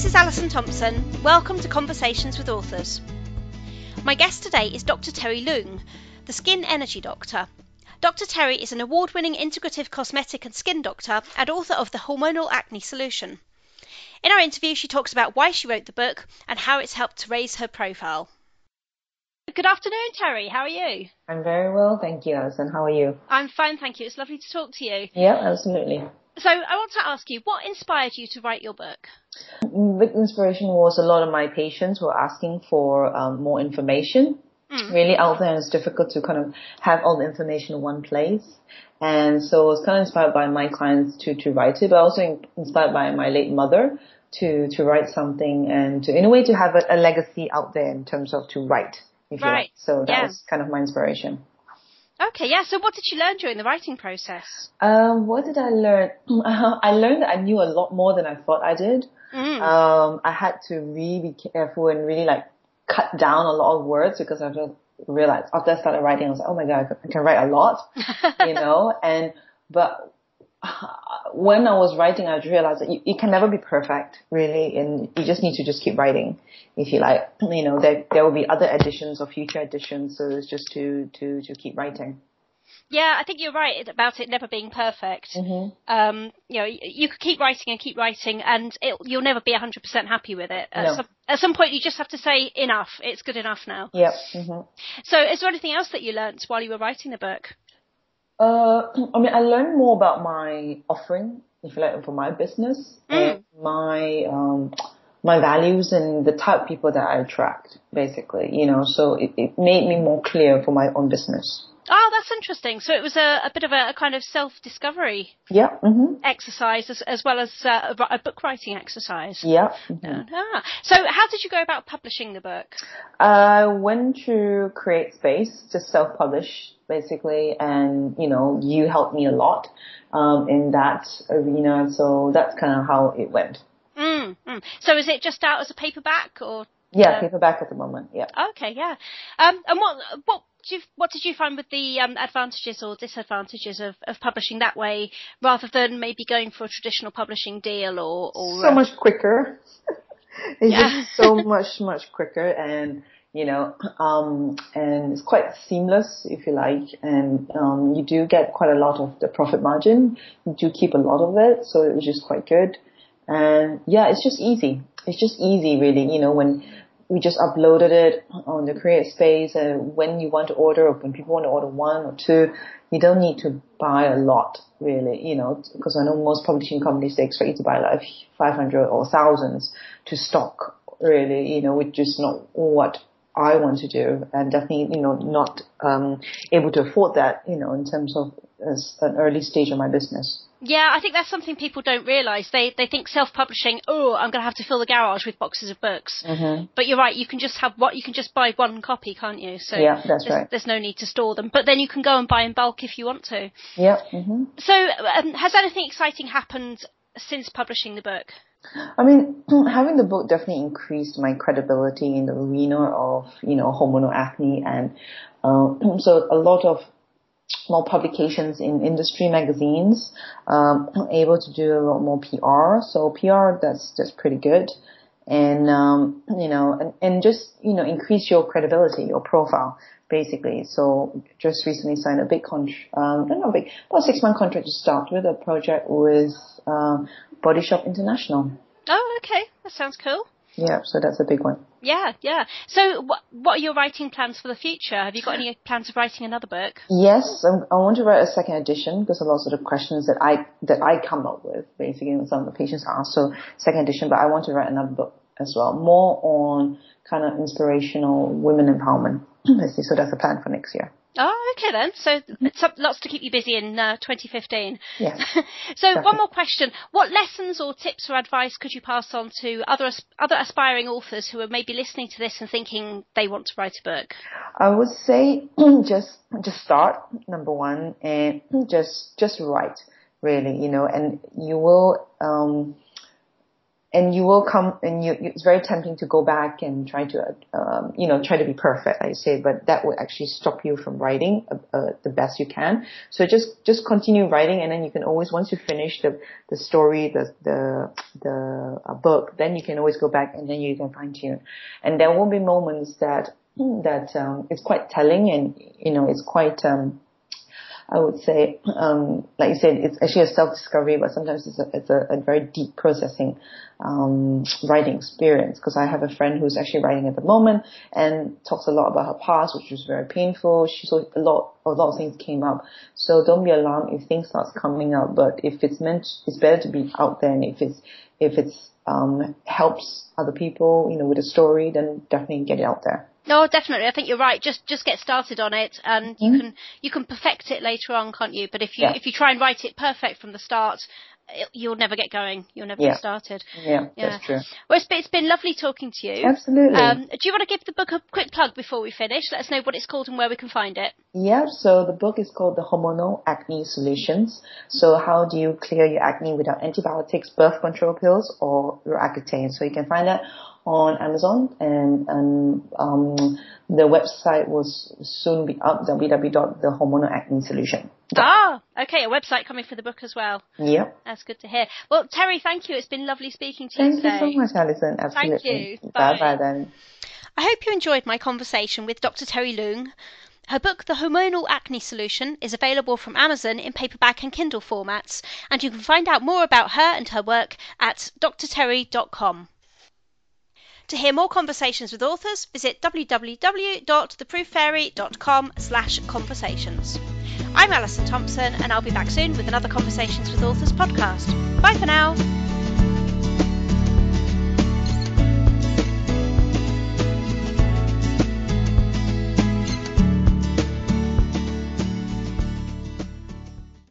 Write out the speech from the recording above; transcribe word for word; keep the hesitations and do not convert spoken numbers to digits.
this is Alison Thompson. Welcome to Conversations with Authors. My guest today is Doctor Terry Leung, the Skin Energy Doctor. Doctor Terry is an award-winning integrative cosmetic and skin doctor and author of the Hormonal Acne Solution. In our interview, she talks about why she wrote the book and how it's helped to raise her profile. Good afternoon, Terry. How are you? I'm very well, thank you, Alison. How are you? I'm fine, thank you. It's lovely to talk to you. Yeah, absolutely. So I want to ask you, what inspired you to write your book? Big inspiration was a lot of my patients were asking for um, more information. Mm. Really out there, and it's difficult to kind of have all the information in one place. And so I was kind of inspired by my clients to, to write it, but also inspired by my late mother to, to write something and to, in a way, to have a, a legacy out there in terms of to write. If you right. like. So that yeah. was kind of my inspiration. Okay, yeah. So what did you learn during the writing process? Um, what did I learn? I learned that I knew a lot more than I thought I did. Mm. Um, I had to really be careful and really like cut down a lot of words because I just realized after I started writing, I was like, oh my God, I can write a lot, you know, and, but when I was writing, I realized that you, you can never be perfect, really, and you just need to just keep writing. If you like, you know, there there will be other editions or future editions, so it's just to to to keep writing. Yeah, I think you're right about it never being perfect. Mm-hmm. Um, you know, you, you could keep writing and keep writing, and it, you'll never be one hundred percent happy with it. At, no. some, at some point, you just have to say enough. It's good enough now. Yep. Mm-hmm. So, is there anything else that you learnt while you were writing the book? Uh, I mean, I learned more about my offering, if you like, for my business mm. and my um. my values and the type of people that I attract, basically, you know, so it, it made me more clear for my own business. Oh, that's interesting. So it was a, a bit of a, a kind of self-discovery yeah. mm-hmm. exercise as, as well as uh, a, a book writing exercise. Yeah. Mm-hmm. Ah. So how did you go about publishing the book? I went to Create Space, just self-publish, basically, and, you know, you helped me a lot um, in that arena, so that's kind of how it went. Mm, mm. So is it just out as a paperback or? Yeah, uh, paperback at the moment. Yeah. Okay, yeah. Um, and what what do you, what did you find with the um, advantages or disadvantages of, of publishing that way rather than maybe going for a traditional publishing deal or? or so uh, much quicker. It's yeah. just so much much quicker, and you know, um, and it's quite seamless if you like, and um, you do get quite a lot of the profit margin. You do keep a lot of it, so it was just quite good. And yeah, it's just easy. It's just easy, really. You know, when we just uploaded it on the Create Space, and when you want to order, or when people want to order one or two, you don't need to buy a lot, really. You know, because I know most publishing companies, they expect you to buy like five hundred or thousands to stock, really. You know, which is not what I want to do, and definitely, you know, not um able to afford that. You know, in terms of as an early stage of my business. Yeah, I think that's something people don't realise. They they think self-publishing, oh, I'm going to have to fill the garage with boxes of books. Mm-hmm. But you're right, you can just have what you can just buy one copy, can't you? So yeah, that's there's, right. There's no need to store them. But then you can go and buy in bulk if you want to. Yeah. Mm-hmm. So um, has anything exciting happened since publishing the book? I mean, having the book definitely increased my credibility in the arena of, you know, hormonal acne, and uh, so a lot of more publications in industry magazines, um, able to do a lot more P R. So P R, that's, that's pretty good. And, um, you know, and, and just, you know, increase your credibility, your profile, basically. So just recently signed a big contract, um, not big, about a six month contract to start with a project with, um, Body Shop International. Oh, okay. That sounds cool. Yeah, so that's a big one. Yeah, yeah. So what, what are your writing plans for the future? Have you got any plans of writing another book? Yes, I'm, I want to write a second edition because a lot of the questions that I that I come up with, basically, some of the patients ask. So second edition, but I want to write another book as well, more on kind of inspirational women empowerment. So that's the plan for next year. Oh, okay then. So it's lots to keep you busy in uh, twenty fifteen. Yes. So definitely. One more question. What lessons or tips or advice could you pass on to other other aspiring authors who are maybe listening to this and thinking they want to write a book? I would say just just start, number one, and just just write, really, you know, and you will um and you will come, and you, it's very tempting to go back and try to, um, you know, try to be perfect, I say, but that would actually stop you from writing uh, uh, the best you can. So just, just continue writing, and then you can always, once you finish the, the story, the, the, the uh, book, then you can always go back and then you can fine tune. And there will be moments that, that, um, it's quite telling, and, you know, it's quite, um, I would say, um, like you said, it's actually a self-discovery, but sometimes it's a, it's a, a very deep processing, um, writing experience. Because I have a friend who's actually writing at the moment and talks a lot about her past, which was very painful. She saw a lot, a lot of things came up. So don't be alarmed if things start coming up. But if it's meant, it's better to be out there. And if it's, if it's, um, helps other people, you know, with a story, then definitely get it out there. No, definitely. I think you're right. Just just get started on it, and mm-hmm. you can you can perfect it later on, can't you? But if you yeah. if you try and write it perfect from the start, it, you'll never get going. You'll never yeah. get started. Yeah, yeah, that's true. Well, it's been, it's been lovely talking to you. Absolutely. Um, do you want to give the book a quick plug before we finish? Let us know what it's called and where we can find it. Yeah, so the book is called The Hormonal Acne Solutions. So how do you clear your acne without antibiotics, birth control pills, or Roaccutane? So you can find that on Amazon, and, and um, the website will soon be up, w w w dot the hormonal acne solution. Ah, okay, a website coming for the book as well. Yep. That's good to hear. Well, Terry, thank you. It's been lovely speaking to you Thank today. Thank you so much, Alison. Absolutely. Thank you. Bye bye then. I hope you enjoyed my conversation with Doctor Terry Leung. Her book, The Hormonal Acne Solution, is available from Amazon in paperback and Kindle formats, and you can find out more about her and her work at d r terry dot com. To hear more conversations with authors, visit w w w dot the proof fairy dot com slash conversations. I'm Alison Thompson, and I'll be back soon with another Conversations with Authors podcast. Bye for now.